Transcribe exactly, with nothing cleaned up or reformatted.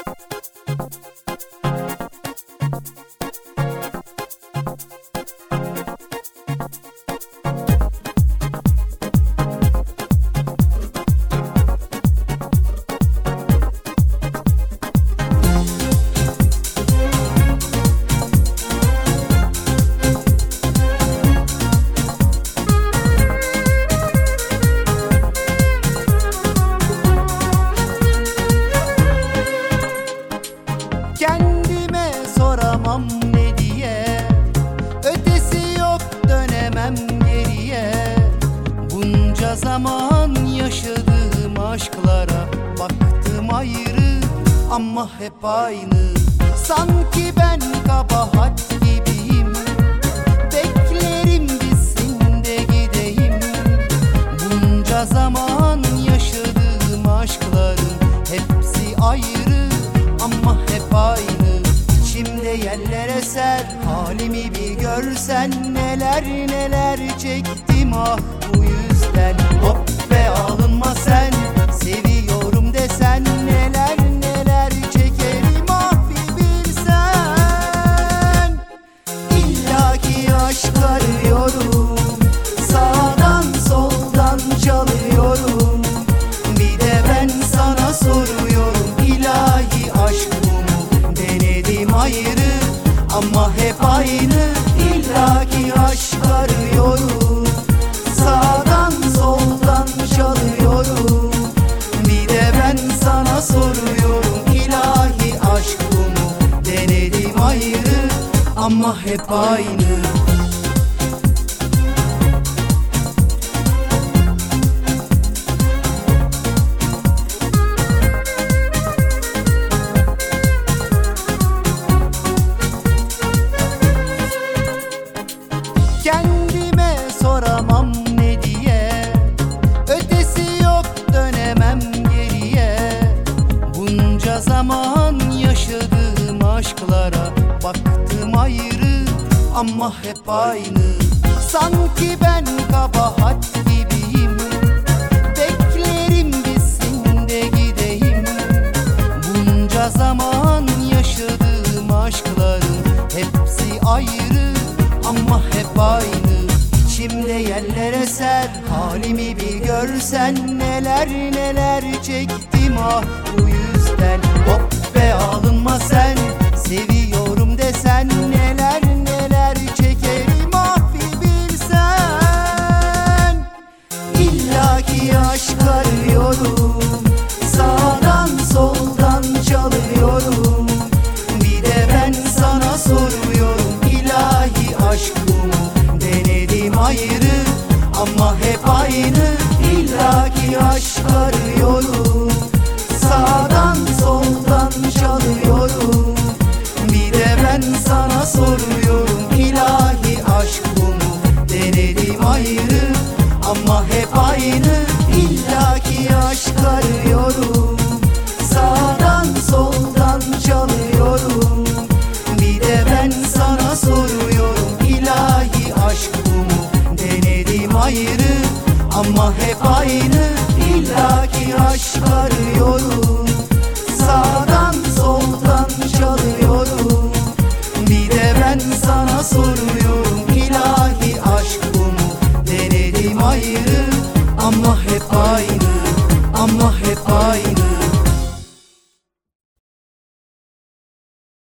Kendime soramam ne diye, ötesi yok dönemem geriye. Bunca zaman yaşadığım aşklara baktım ayrı ama hep aynı. Sanki ben kabahat gibiyim, beklerim bitsin de gideyim. Bunca zaman yaşadığım aşkların hepsi ayrı ama hep aynı. İçimde yeller eser, halimi bir görsen. Neler neler çektim ah bu yüzden. Hop be alınma sen, seviyorum desen. Neler neler çekerim ah bir bilsen. İllaki aşk arıyorum, sağdan soldan çalıyorum. Bir de ben sana soruyorum, ilahi aşk bu mu? Denedim ayrı ama hep aynı. İllaki aşk arıyorum, sağdan soldan çalıyorum. Bir de ben sana soruyorum, ilahi aşk bu mu? Denedim ayrı ama hep aynı. Kendime soramam ne diye, ötesi yok dönemem geriye. Bunca zaman yaşadığım aşklara baktım ayrı ama hep aynı. Sanki ben kabahat gibiyim, beklerim bitsin de gideyim. Bunca zaman yaşadığım aşkların hepsi ayrı ama hep aynı. İçimde yeller eser, halimi bir görsen. Neler neler çektim ah bu yüzden. Hop be alınma sen, seviyorum desen. Neler neler çekerim ah bir bilsen. İllaki aşk arıyorum, sağdan soldan çalıyorum. Bir de ben sana soruyorum, ilahi aşk bu mu? Denedim ayrı ama hep aynı. İllaki aşk arıyorum, sağdan soldan çalıyorum. Bir de ben sana soruyorum, ilahi aşk bu mu? Denedim ayrı ama hep aynı. İllaki aşk arıyorum, sağdan soldan çalıyorum. Bir de ben sana soruyorum, ilahi aşk bu mu? Denedim ayrı ama hep aynı. İllaki aşk arıyorum, sağdan soldan çalıyorum. Bir de ben sana soruyorum, ilahi aşk bu mu? Denedim ayrı ama hep aynı, ama hep aynı.